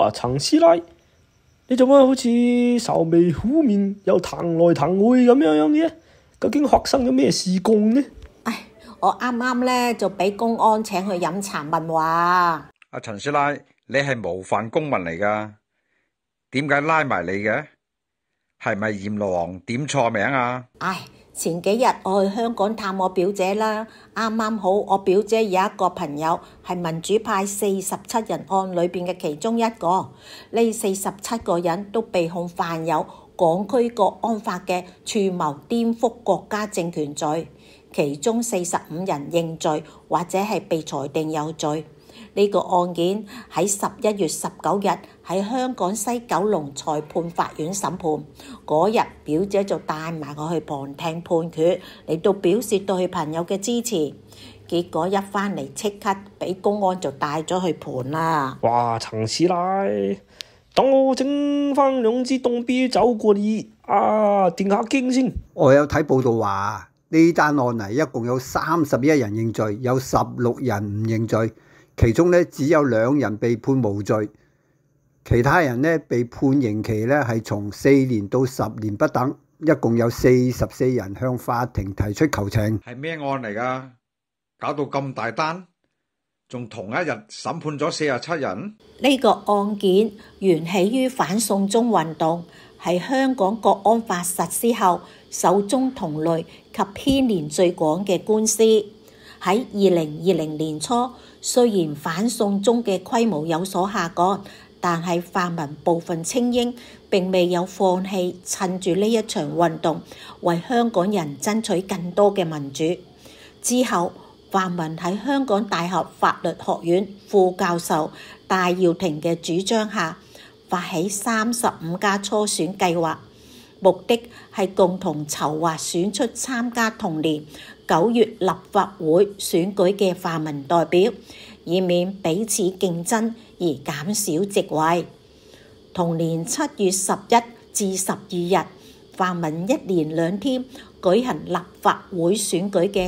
哇，陳師奶，你做乜好似愁眉苦面又彈來彈去咁樣嘅？究竟發生咗咩事故呢？ 我啱啱咧就俾公安請去飲茶問話。 阿陳師奶，你係模範公民嚟噶，點解拉埋你嘅？係咪閻羅王點錯名啊？ 前幾日我去香港探我表姐啦，啱啱好我表姐有一個朋友係民主派47人案裏邊嘅其中一個，呢47個人都被控犯有港區國安法嘅串謀顛覆國家政權罪，其中45人認罪或者係被裁定有罪。呢個案件喺11月19日喺香港西九龍裁判法院審判，嗰日表姐就帶埋我去旁聽判決，嚟到表示對朋友嘅支持。結果一返嚟即刻俾公安就帶咗去盤啦。 哇，陳師奶，等我整翻2支凍啤酒過嚟定下驚先。 我有睇報道話，呢單案例一共有31人認罪，有16人唔認罪。其中咧只有2人被判無罪，其他人咧被判刑期咧係從4年到10年不等，一共有44人向法庭提出求情。 係咩案嚟噶？搞到咁大單，仲同一日審判咗47人？ 呢個案件源起於反送中運動，係香港國安法實施後首宗同類及牽連最廣嘅官司。喺2020年初，雖然反送中嘅規模有所下降，但係泛民部分精英並未有放棄趁住呢一場運動為香港人爭取更多嘅民主。之後，泛民喺香港大學法律學院副教授戴耀廷嘅主張下，發起35加初選計劃，目的係共同籌劃選出參加同年9月立法會選舉嘅泛民代表，以免彼此競爭而減少席位。同年7月11至12日，泛民1連2天舉行立法會選舉嘅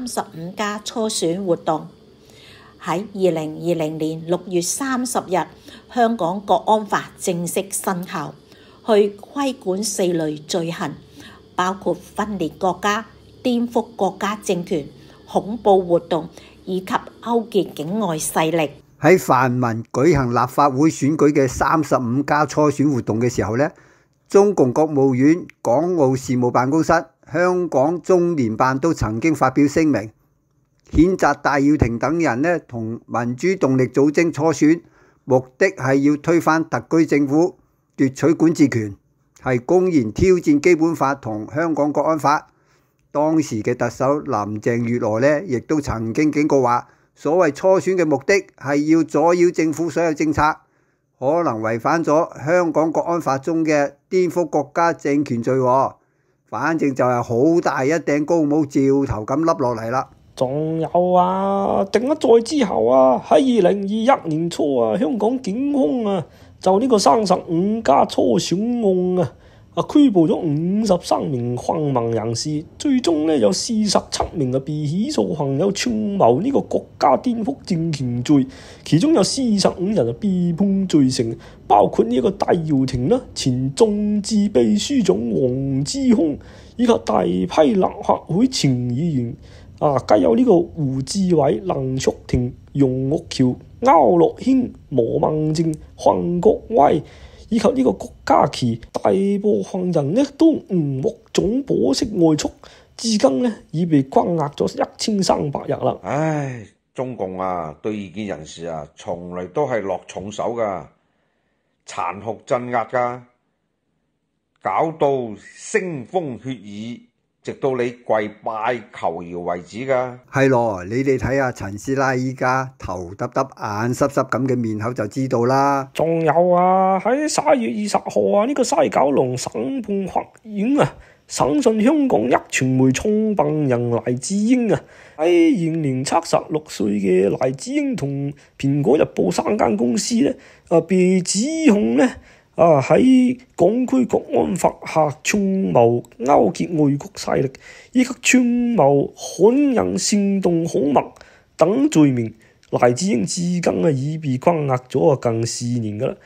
35加初選活動。喺2020年6月30日，香港國安法正式生效，去規管4類罪行，包括分裂國家、顛覆國家政權、恐怖活動以及勾結境外勢力。 喺泛民舉行立法會選舉嘅35加初選活動嘅時候呢，中共國務院港澳事務辦公室、香港中聯辦都曾經發表聲明，譴責戴耀廷等人呢同民主動力組織初選，目的係要推翻特區政府，奪取管治權，係公然挑戰基本法同香港國安法。當時嘅特首林鄭月娥呢，亦都曾經警告話，所謂初選嘅目的係要阻擾政府所有政策，可能違反咗香港國安法中嘅顛覆國家政權罪。反正就係好大一頂高帽照頭咁笠落嚟啦。 仲有啊，定一再之後啊，喺2021年初啊，香港警方啊就呢個35加初選案拘捕咗53名泛民人士，最終呢有47名被起訴犯有串謀呢個國家顛覆政權罪，其中有45人被判罪成，包括呢個戴耀廷啦、前眾志秘書長黃之鋒以及大批立法會前議員皆有呢個胡志偉、林卓廷、楊岳橋、區諾軒、毛孟靜、范國威以及呢個郭家麒，大部分人呢都唔獲准保釋外出，至今呢已被關押咗1300日啦。 唉，中共對異見人士從來都係落重手噶，殘酷鎮壓噶，搞到腥風血雨，直到你跪拜求饒為止噶。 係咯，你哋睇下陳師奶依家頭耷耷眼濕濕咁嘅面口就知道啦。 仲有喺11月20號呢個西九龍審判法院審訊香港壹傳媒創辦人黎智英喺現年76歲嘅黎智英同蘋果日報3間公司被指控喺港區國安法下串謀勾結外國勢力，以及串謀刊印煽動刊物等罪名，黎智英至今已被關押咗近4年噶啦。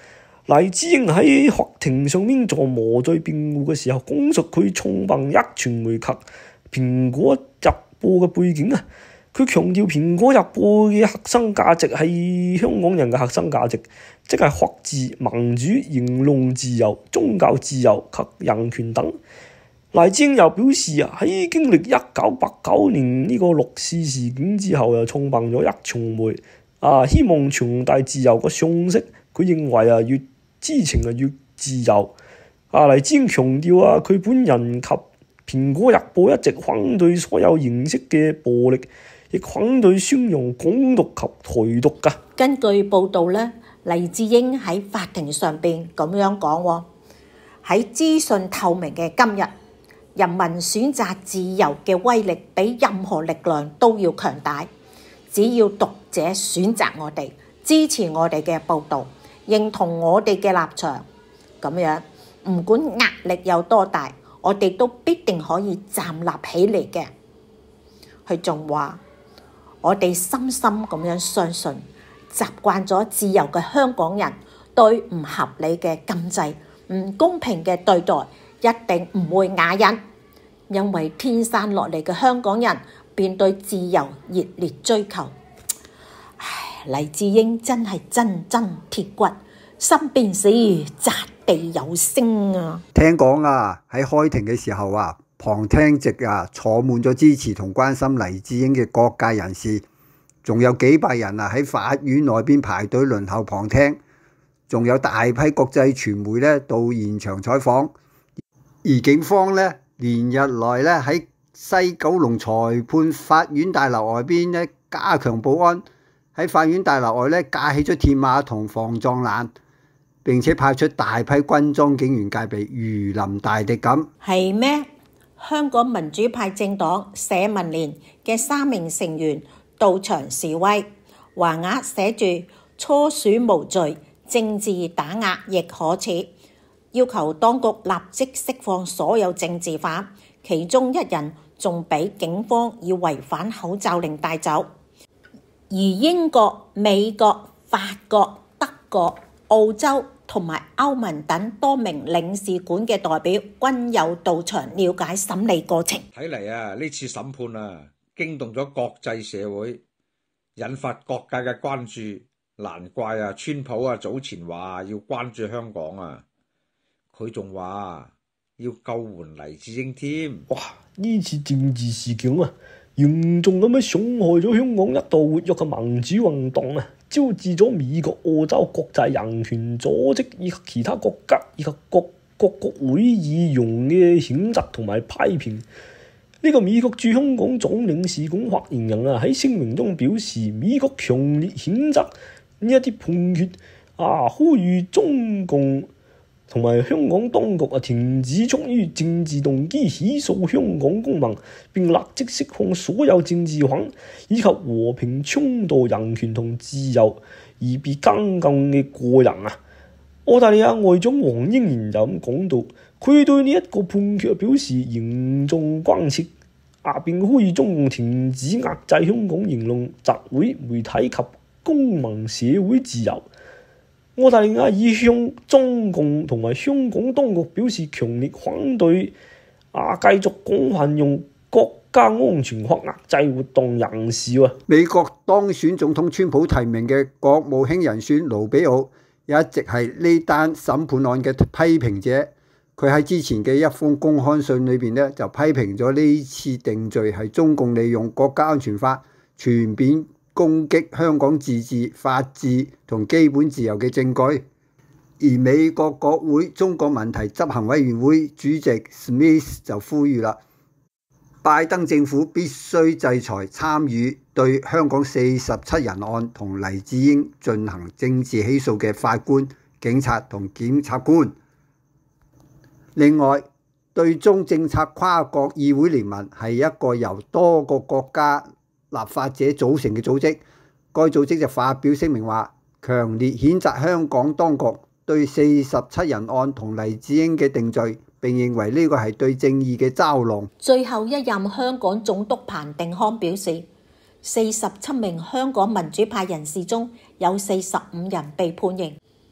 黎智英喺法庭上面做無罪辯護嘅時候，講述佢創辦壹傳媒及蘋果日報嘅背景啊。佢強調蘋果日報嘅核心價值係香港人嘅核心價值，即係法治、民主、言論自由、宗教自由及人權等。黎智英又表示啊，喺經歷1989年呢個六四事件之後，又創辦咗壹傳媒希望傳遞自由嘅信息。佢認為越知情越自由。黎智英強調佢本人及蘋果日報一直反對所有形式嘅暴力，亦反對宣揚港獨及台獨㗎。 根據報道呢，黎智英喺法庭上邊咁樣講：喺資訊透明嘅今日，人民選擇自由嘅威力比任何力量都要強大。只要讀者選擇我哋，支持我哋嘅報導，認同我哋嘅立場，咁樣唔管壓力有多大，我哋都必定可以站立起嚟嘅。佢仲話：我哋深深咁樣相信，習慣咗自由嘅香港人對唔合理嘅禁制、唔公平嘅對待一定唔會啞忍，因為天生落嚟嘅香港人便對自由熱烈追求。黎智英真係真鐵骨，身邊事擲地有聲啊！ 聽講喺開庭嘅時候旁聽席坐滿咗支持同關心黎智英嘅各界人士，仲有幾百人喺法院內邊排隊輪候旁聽，仲有大批國際傳媒到現場採訪。而警方連日來喺西九龍裁判法院大樓外邊加強保安，喺法院大樓外架起咗鐵馬同防撞欄，並且派出大批軍裝警員戒備，如臨大敵咁。 係咩？香港民主派政黨社民連嘅3名成員到場示威，橫額寫住初選無罪，政治打壓亦可恥，要求當局立即釋放所有政治犯，其中一人仲俾警方以違反口罩令帶走。而英國、美國、法國、德國、澳洲同埋歐盟等多名領事館嘅代表均有到場了解審理過程。 睇嚟呢次審判驚動咗國際社會，引發各界嘅關注。難怪川普早前話要關注香港佢仲話要救援黎智英添。 哇！呢次政治事件嚴重咁樣傷害咗香港一度活躍嘅民主運動招致咗美國、澳洲國際人權組織以及其他國家以及各國會議員嘅譴責同埋批評。呢個美國駐香港總領事館發言人喺聲明中表示，美國強烈譴責呢一啲判決呼籲中共同埋香港當局停止出於政治動機起訴香港公民，並立即釋放所有政治犯，以及和平倡導人權同自由而被監禁嘅個人澳大利亞外長黃英賢就咁講到，佢對呢一個判決表示嚴重關切並呼籲中共停止壓制香港言論、集會、媒體及公民社會自由。澳大利亞已向中共同埋香港當局表示強烈反對，繼續廣泛用國家安全法壓制活動人士。 美國當選總統川普提名嘅國務卿人選盧比奧，一直係呢單審判案嘅批評者。佢喺之前嘅一封公開信裏邊就批評咗呢次定罪係中共利用國家安全法全面攻擊香港自治、法治同基本自由嘅證據。而美國國會中國問題執行委員會主席 Smith 就呼籲啦，拜登政府必須制裁參與對香港47人案同黎智英進行政治起訴嘅法官、警察同檢察官。另外，對中政策跨國議會聯盟係一個由多個國家立法者組成嘅組織，該組織就發表聲明話，強烈譴責香港當局對47人案同黎智英嘅定罪，並認為呢個係對正義嘅嘲弄。 最後一任香港總督彭定康表示，47名香港民主派人士中有45人被判刑，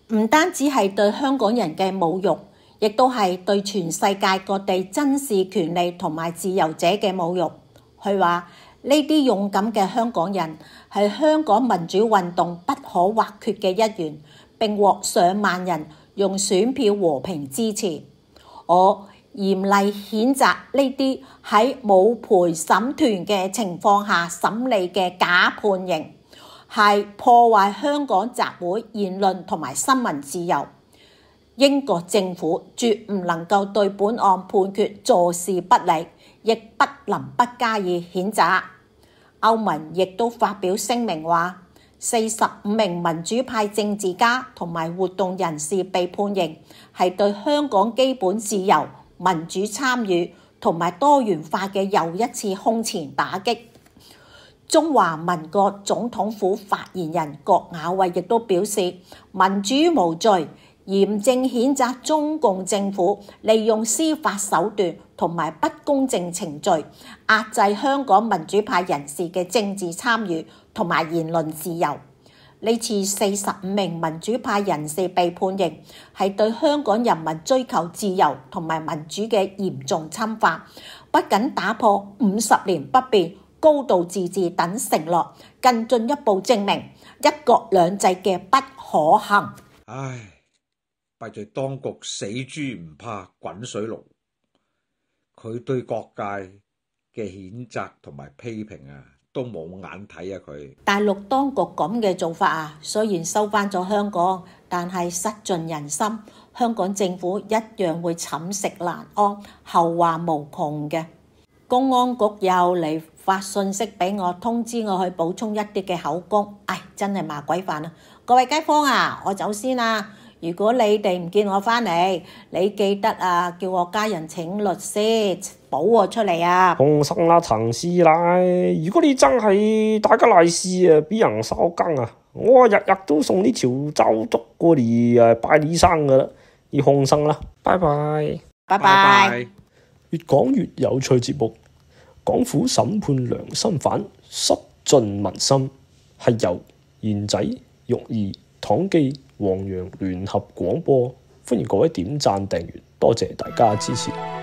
唔單止係對香港人嘅侮辱，亦都係對全世界各地珍視權利同埋自由者嘅侮辱。佢話呢啲勇敢嘅香港人係香港民主運動不可或缺嘅一員，並獲上萬人用選票和平支持。我嚴厲譴責呢啲喺冇陪審團嘅情況下審理嘅假判刑，係破壞香港集會、言論同埋新聞自由。英國政府絕唔能夠對本案判決坐視不理，亦不能不加以譴責。歐盟亦都發表聲明話，45名民主派政治家同埋活動人士被判刑，係對香港基本自由、民主參與同埋多元化嘅又一次空前打擊。中華民國總統府發言人郭雅慧亦都表示，民主無罪，嚴正譴責中共政府利用司法手段同埋不公正程序壓制香港民主派人士嘅政治參與同埋言論自由。呢次45名民主派人士被判刑，係對香港人民追求自由同埋民主嘅嚴重侵犯，不僅打破50年不變、高度自治等承諾，更進一步證明一國兩制嘅不可行。 唉，弊在當局死豬唔怕滾水淥，佢對各界嘅譴責同埋批評都冇眼睇佢。 大陸當局咁嘅做法雖然收返咗香港，但係失盡人心，香港政府一樣會寢食難安，後患無窮嘅。公安局又嚟發信息俾我，通知我去補充一啲嘅口供。真係麻鬼煩啊！各位街坊我走先啦。如果你哋唔見我返嚟，你記得叫我家人請律師保我出嚟啊！ 放心啦，陳師奶，如果你真係大吉利是俾人收更我日日都送啲潮州粥過嚟拜你生噶啦，你放心啦，拜拜， 拜拜。 越講越有趣節目，港府審判良心犯，失盡民心，係由賢仔、玉兒、唐記、黃洋聯合廣播，歡迎各位點讚訂閱，多謝大家支持。